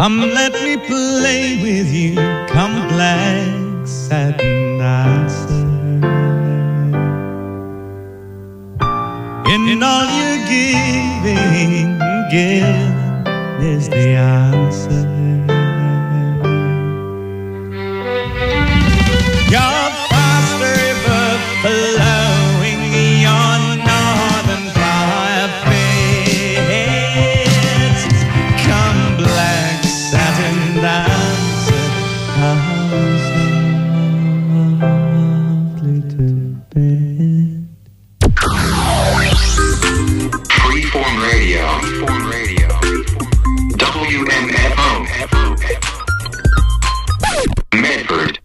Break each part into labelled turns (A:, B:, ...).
A: Come, let me play with you. Come, black satin dancer. In all you're giving, give is the answer. Your fast river flowing, your northern fire fades. Come, black satin dancer, softly to bed.
B: Freeform Radio. WMFO. Medford.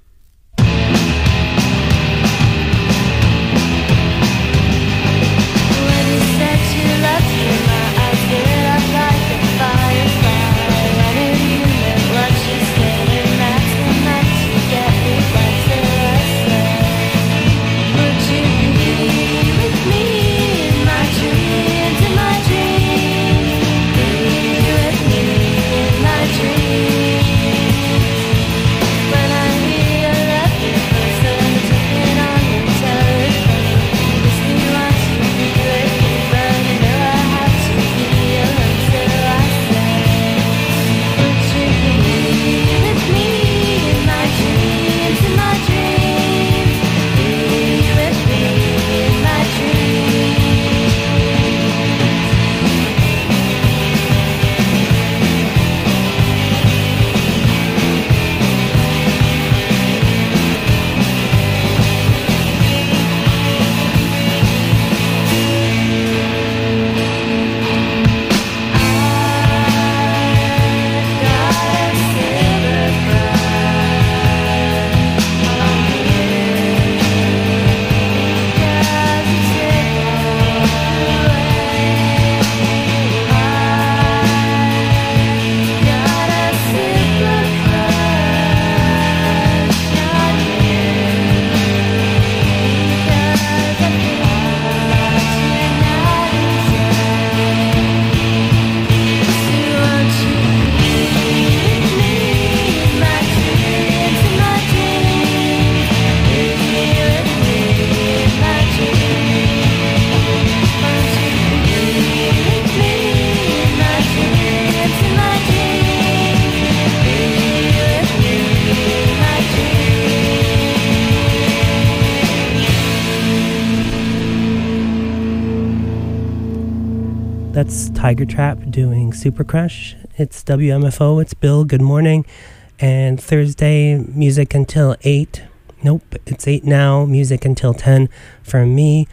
C: That's Tiger Trap doing Super Crush. It's WMFO, it's Bill, good morning. And Thursday, music until 8. Nope, it's 8 now, music until 10 from me.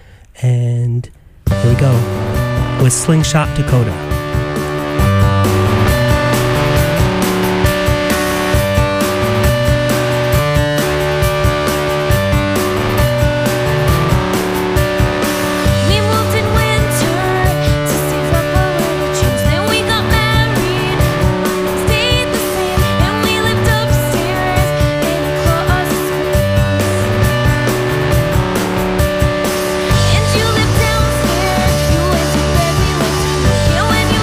C: And here we go with Slingshot Dakota.
D: And you live downstairs, you went to bed, we went to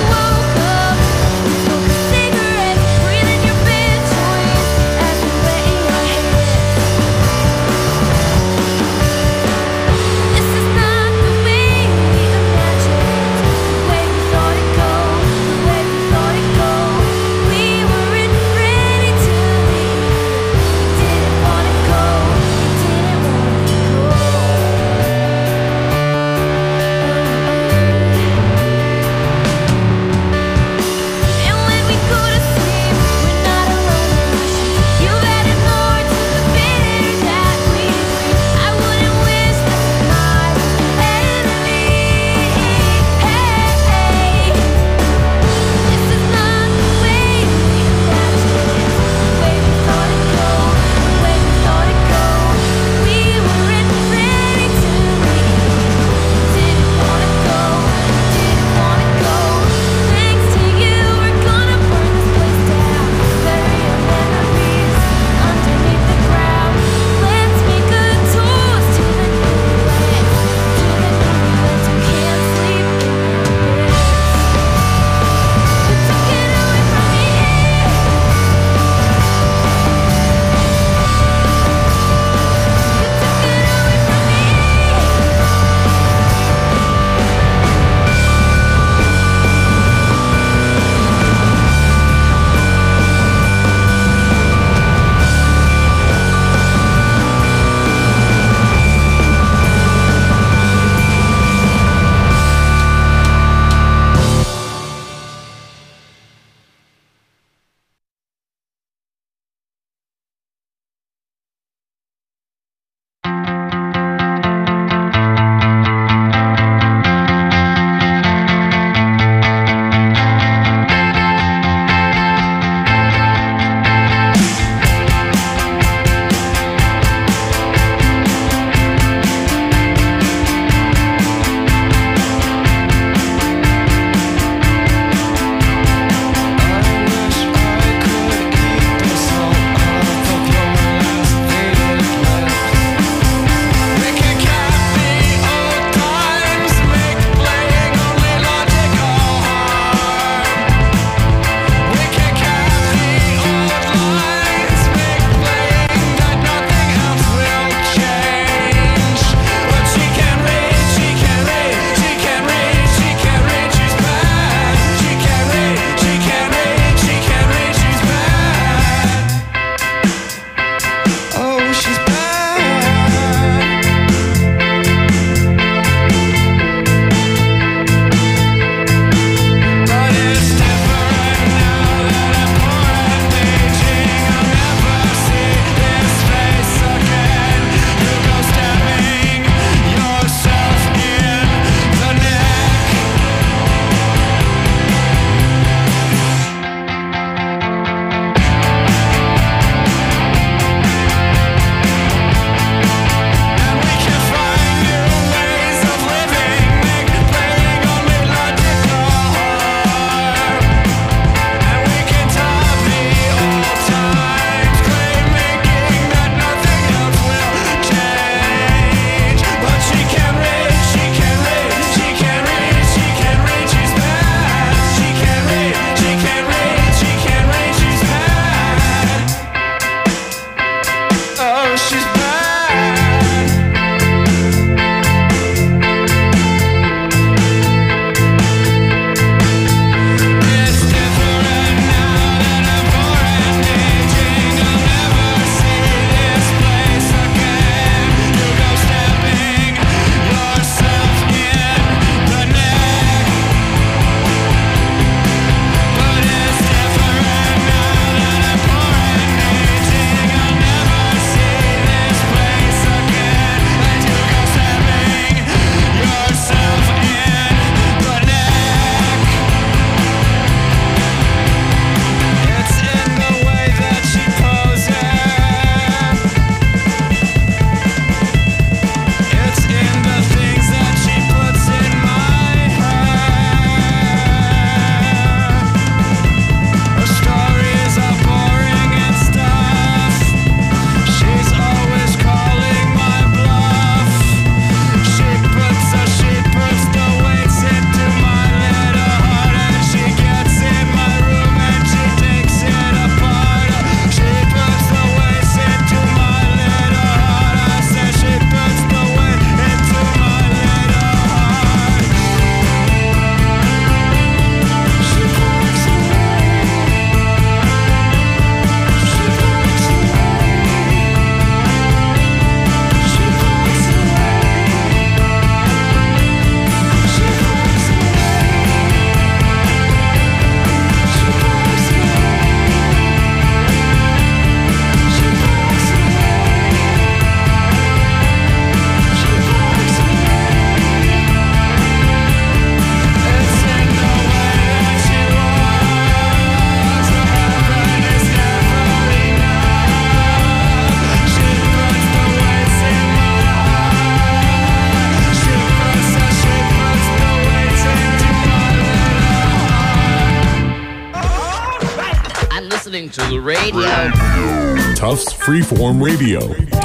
D: to the radio.
E: Tufts Freeform Radio,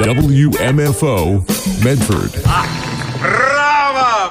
E: WMFO, Medford.
F: Bravo!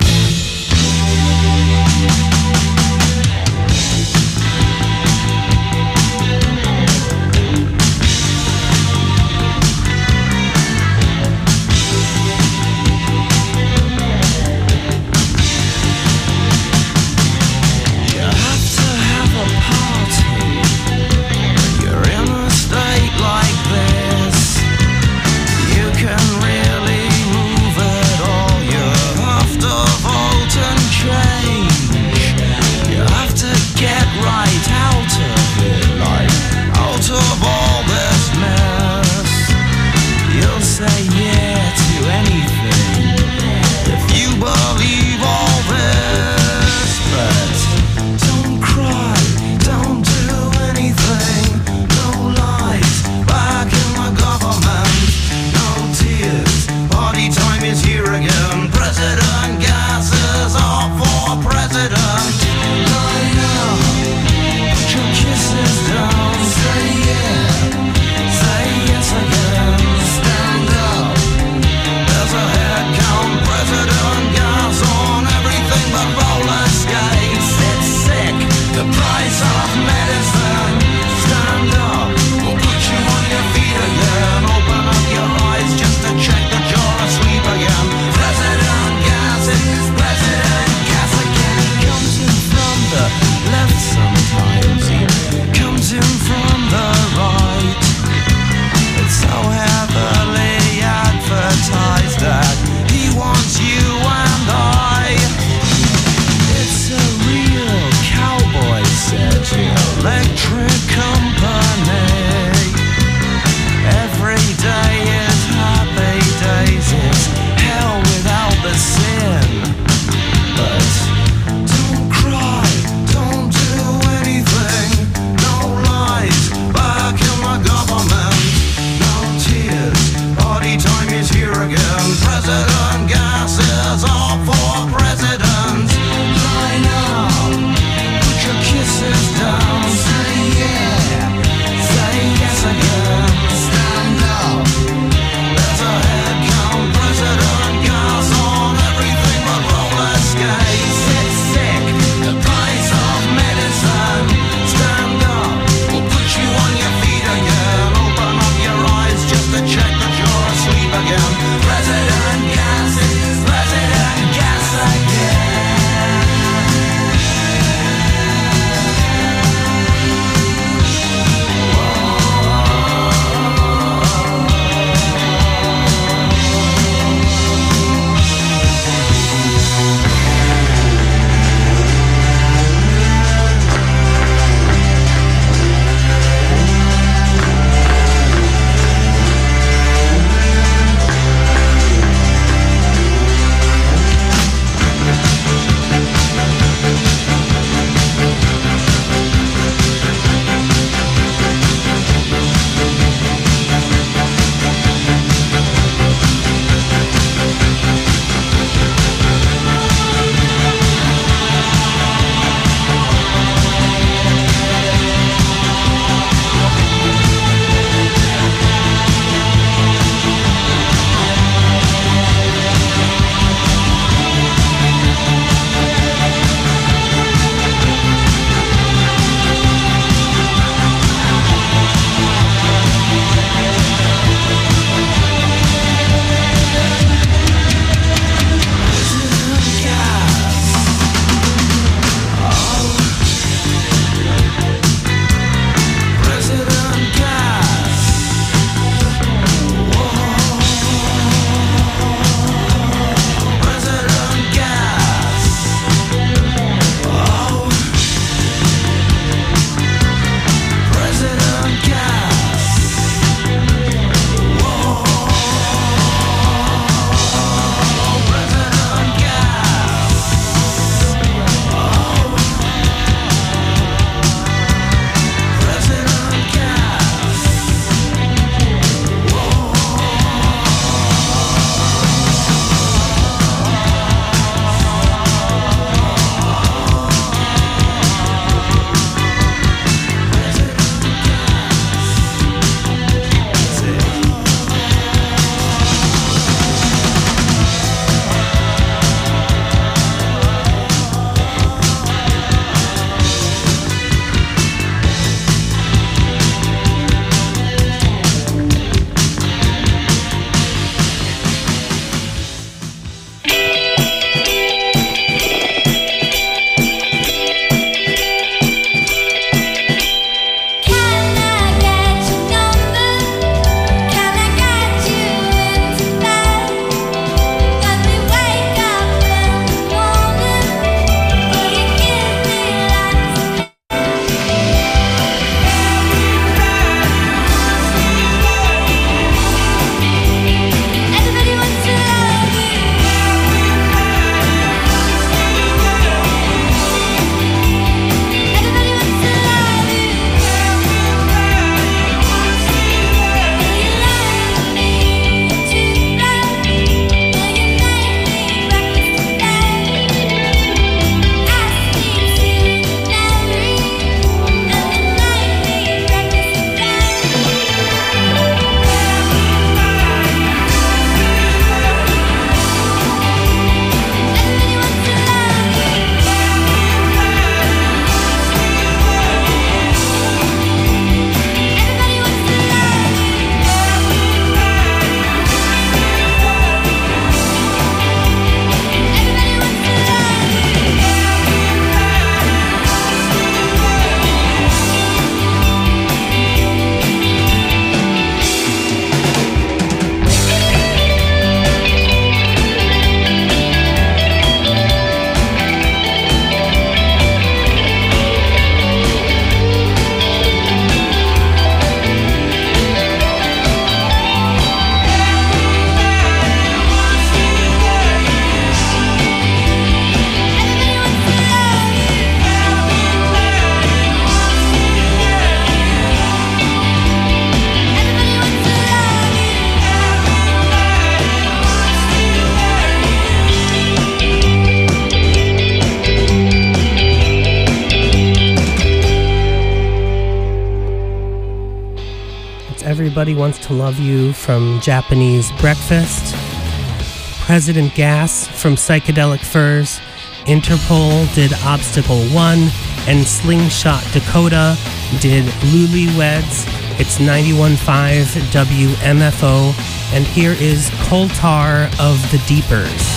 G: President Gas
C: Everybody Wants to Love You from Japanese Breakfast. President Gas from Psychedelic Furs. Interpol did Obstacle 1. And Slingshot Dakota did Lulyweds. It's 91.5 WMFO. And here is Coal Tar of the Deepers.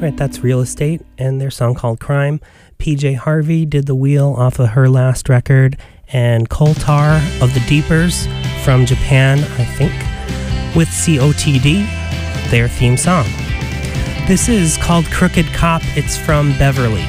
C: Right, that's Real Estate and their song called Crime. PJ Harvey did The Wheel off of her last record, and Coal Tar of the Deepers from Japan, I think, with COTD, their theme song. This is called Crooked Cop. It's from Beverly.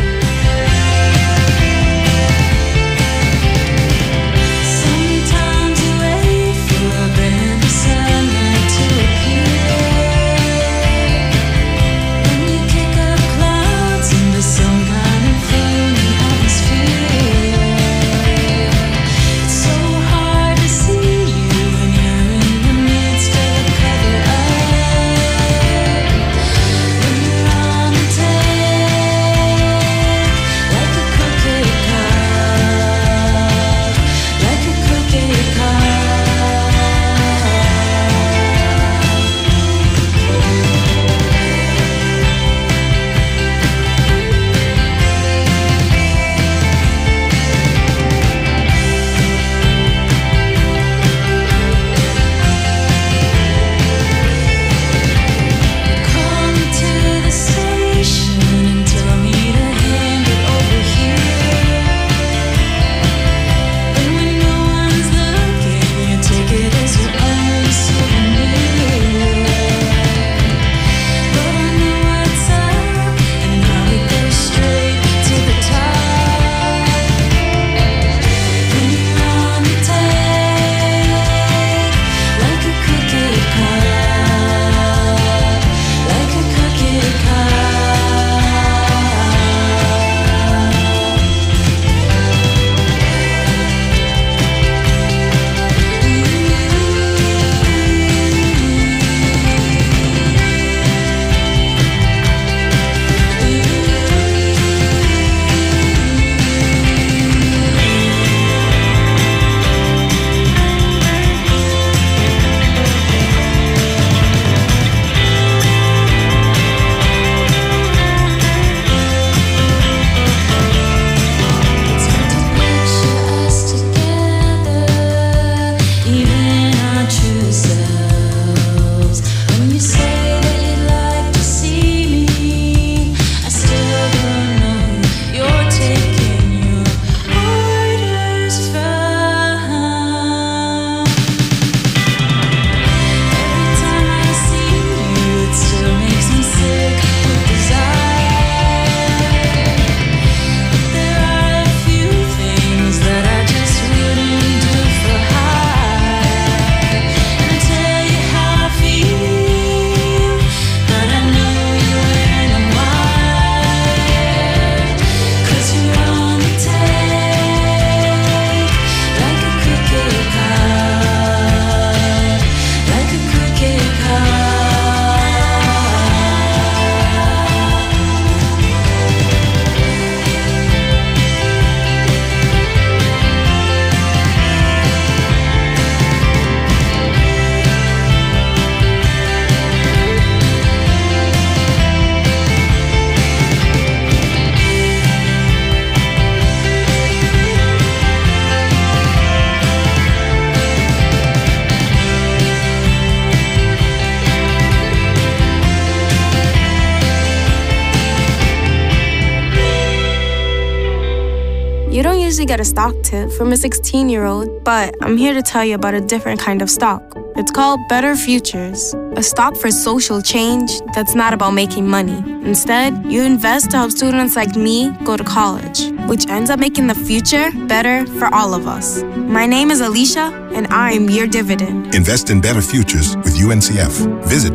D: You don't usually get a stock tip from a 16-year-old, but I'm here to tell you about a different kind of stock. It's called Better Futures, a stock for social change that's not about making money. Instead, you invest to help students like me go to college, which ends up making the future better for all of us. My name is Alicia, and I'm your dividend.
G: Invest in better futures with UNCF. Visit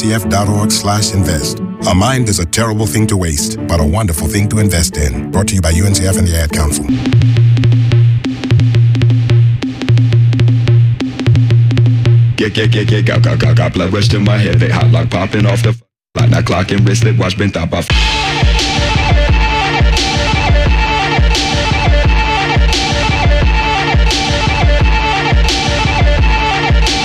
G: uncf.org/invest. A mind is a terrible thing to waste, but a wonderful thing to invest in. Brought to you by UNCF and the Ad Council.
H: Got blood rush to my head, they hot like popping off the like that clock and wristlet watch been top off.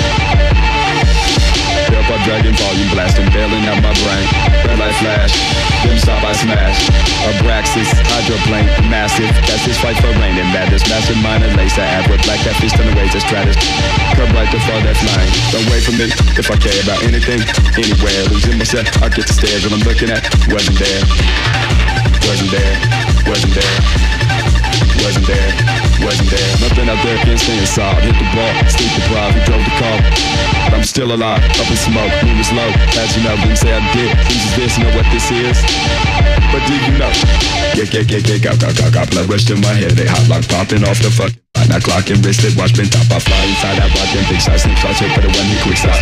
H: Dragon volume blasting, bailing out my brain. Red light flash. them stop I smash. Abraxas, hydroplane, massive. That's his fight for rain and madness. Mastermind and laser ab with black catfish on the ways of stratus. Curb right to fall that flying. Don't wait for me if I care about anything, anywhere. Losing myself, I get the stares. What I'm looking at wasn't there. Wasn't there. Wasn't there. Wasn't there. Wasn't there. Nothing out there can stay inside. Hit the ball, sleep deprived. He drove the car. I'm still alive, up in smoke, moon is low. As you know, didn't say I did. This is this, know what this is? But do you know? Got blood rush to my head. They hot lock popping off the fuck. Now clock and wristed, watch been top. I fly inside, I rock them big shots. Snip shots, hit for the one he quick stop.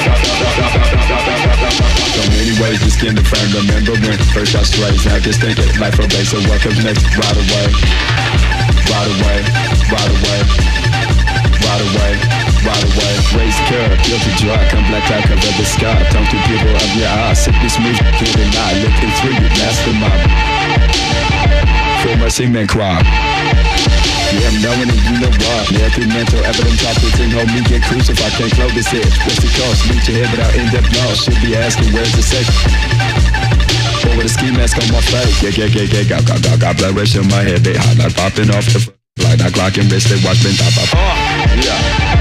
H: So many ways to skin the frame. Remember when first I strays. Now just think it, life for base. So what comes next? Right away. Right away. Right away. Right away. Right away, raise the curve, guilty dry, come black cloud, cover the sky. Talk to people of your eyes, sickness moves, can't deny. Looking through you, mastermind. For my cement crowd. Yeah, I'm knowing and you know why. Yeah, through mental evidence, topics and hold me get crucified. Can't close this head. What's the cost? Reach your head without in-depth loss. Should be asking, where's the safe? Or with a ski mask on my face. Got blood rush in my head. They hot like popping off the like that clock and wrist. They watch been top up. Yeah.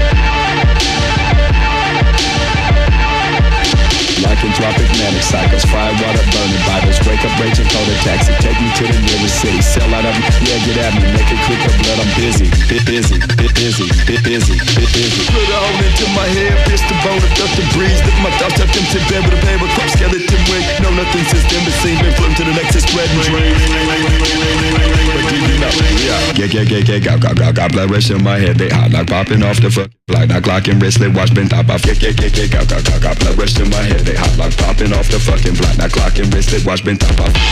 H: Like entropic manic cycles, fire, water, burning Bibles, wake up, raging, call a taxi, take me to the nearest city, sell out of me, yeah, get at me, make it quick up blood, I'm busy, bit busy, bit busy, bit busy, bit busy. Put a hole into my head, pierce the bone, duck the breeze, lift my thoughts up into bed with a paper cup, skeleton wig, no nothing since then, but seen, been floating to the next, spread and dream. Got blood rush in my head, they hot like popping off the fuck. Like that clock and wristlet, watch been top off. Got blood rush in my head, they hot like popping off the fucking block. That clock and wristlet, watch been top off.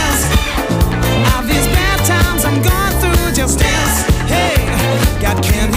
I: Just dance, hey, got candy.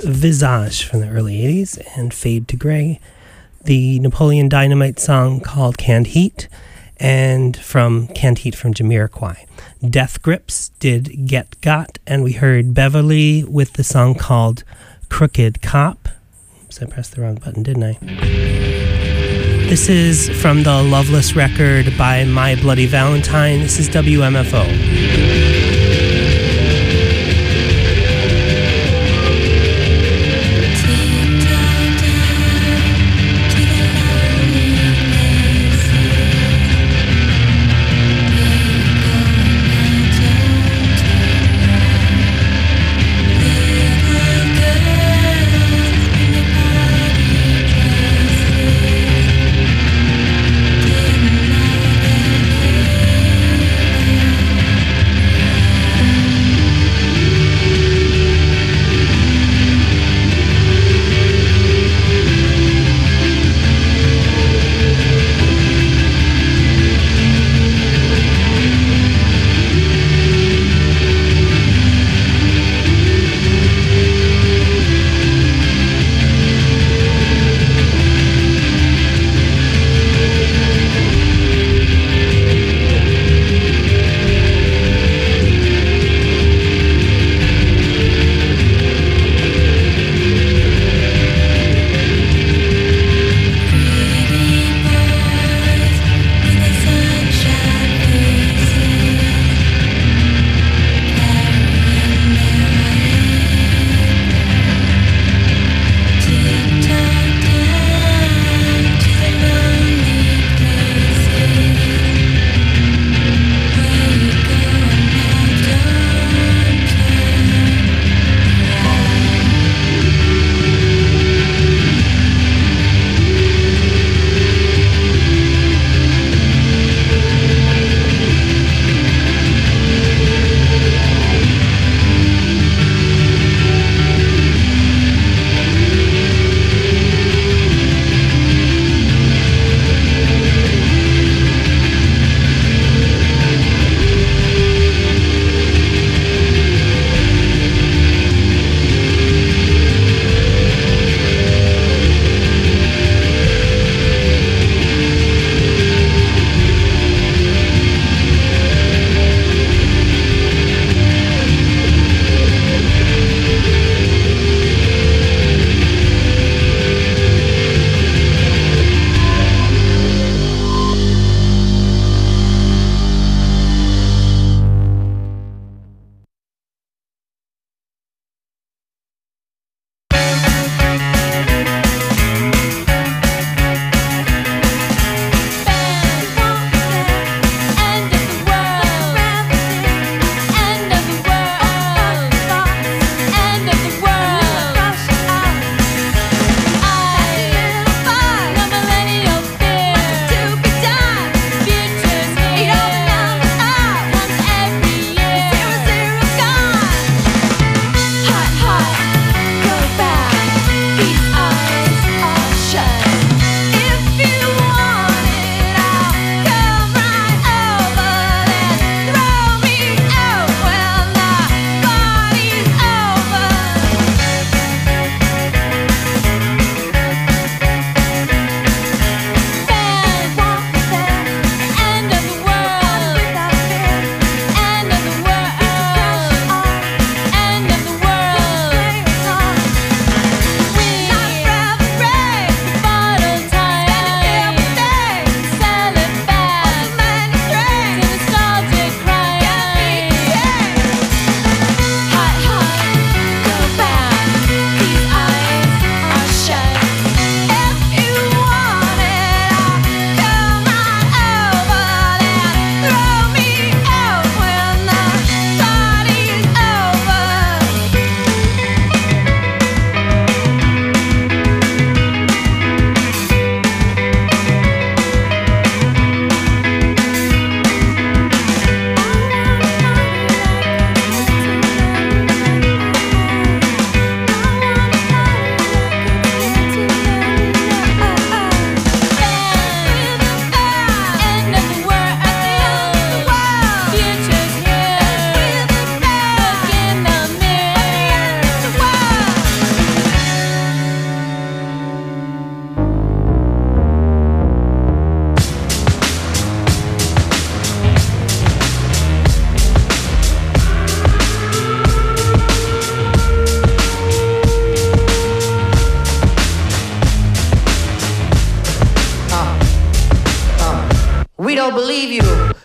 C: Visage from the early 80s and Fade to Grey. The Napoleon Dynamite song called Canned Heat, and from Canned Heat from Jamiroquai. Death Grips did Get Got, and we heard Beverly with the song called Crooked Cop. Oops, I pressed the wrong button, didn't I? This is from the Loveless record by My Bloody Valentine. This is WMFO.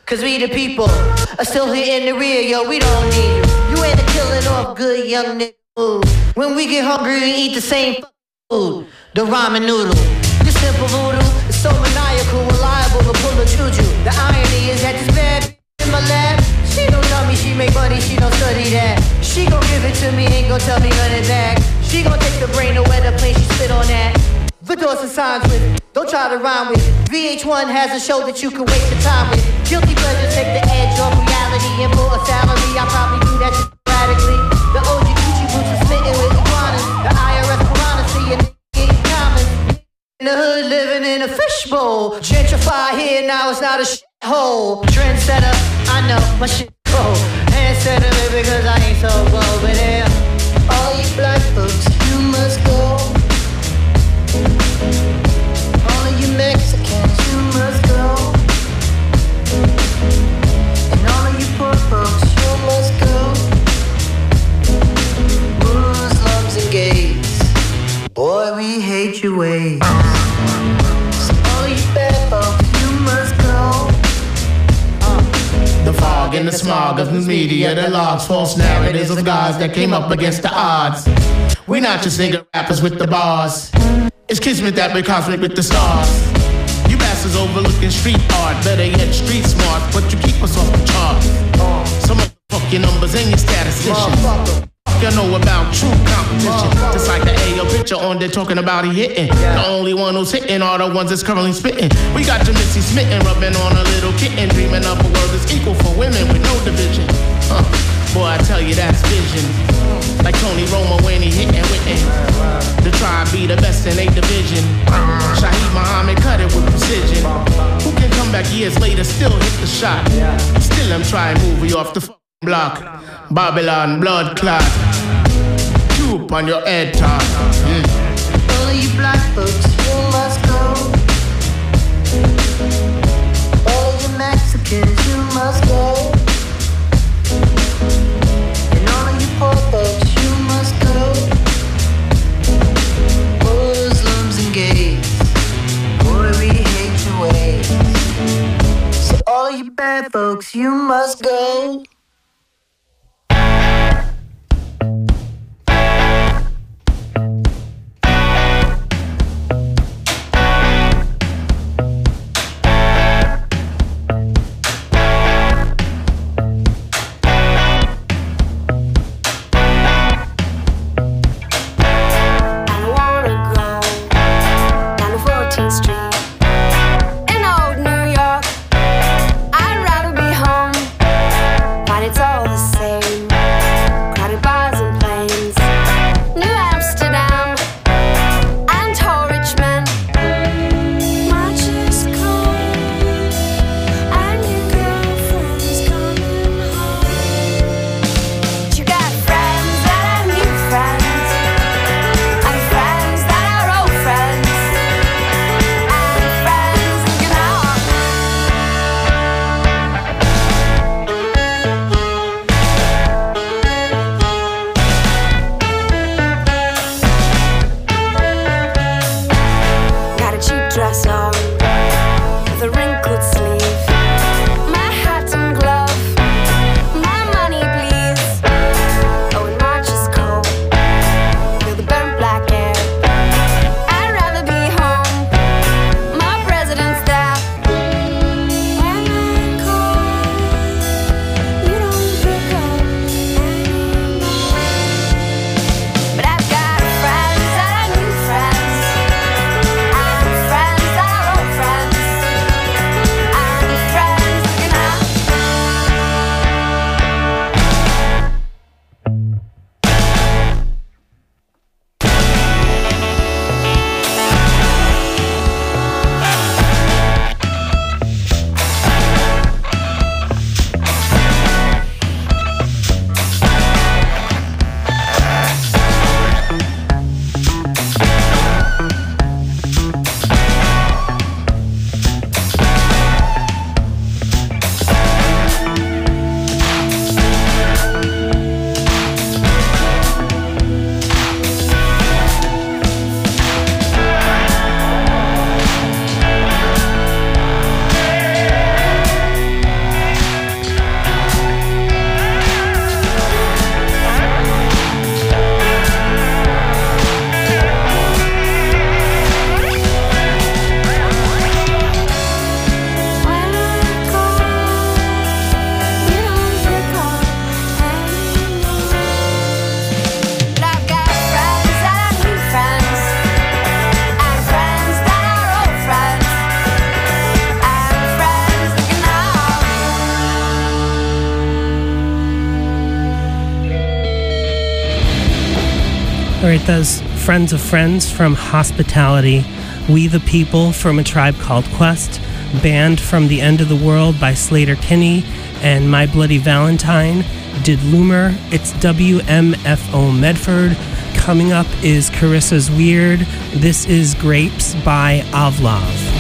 I: Cause we the people are still here in the rear, yo, we don't need you. You ain't a killing off good young nigga food. When we get hungry, we eat the same food. The ramen noodle. This simple voodoo is so maniacal, reliable to pull a juju. The irony is that this bad in my lab, she don't love me, she make money, she don't study that. She gon' give it to me, ain't gon' tell me none of that. She gon' take the brain to where the plane, she spit on that. The doors and signs with it, don't try to rhyme with it. VH1 has a show that you can waste your time with. Guilty pleasure take the edge off reality. And for a salary, I probably do that shit sporadically. The OG Gucci boots are smitten with iguanas. The IRS piranha see a nigga getting common. In the hood living in a fishbowl. Gentrify here, now it's not a shithole. Trendsetter, I know, my shit cold. Handsetter, because I ain't so bold. But yeah, all you black folks, you must go. All of you Mexicans, you must go. And all of you poor folks, you must go. Muslims and gays, boy, we hate your ways. So all of you bad folks, you must go.
J: The fog and the smog of news media that logs false narratives of gods that came up against the odds. We're not just nigga rappers with the bars. It's kismet that we're cosmic with the stars. You bastards overlooking street art, better yet street smart, but you keep us off the charts. Some fuck your numbers and your statisticians. You know about true competition. Just like the AO picture on there talking about he hitting. The only one who's hitting are the ones that's currently spitting. We got your Missy smitten, rubbing on a little kitten, dreaming of a world that's equal for women with no division. Boy, I tell you that's vision. Like Tony Romo when he hitting Whitney. To try and be the best in 8 division. Shaheed Muhammad cut it with precision. Who can come back years later, still hit the shot? Still I'm trying movie off the block. Babylon blood clot. Tube on your head top.
I: All of you black folks, you must go. All of you Mexicans, you must go. And all of you poor folks, you must go. Muslims and gays, boy, we hate your ways. So all of you bad folks, you must go.
C: All right, that's Friends of Friends from Hospitality, We the People from A Tribe Called Quest, Banned from the End of the World by Slater Kinney, and My Bloody Valentine did Loomer. It's WMFO Medford. Coming up is Carissa's Weird. This is Grapes by Avlov.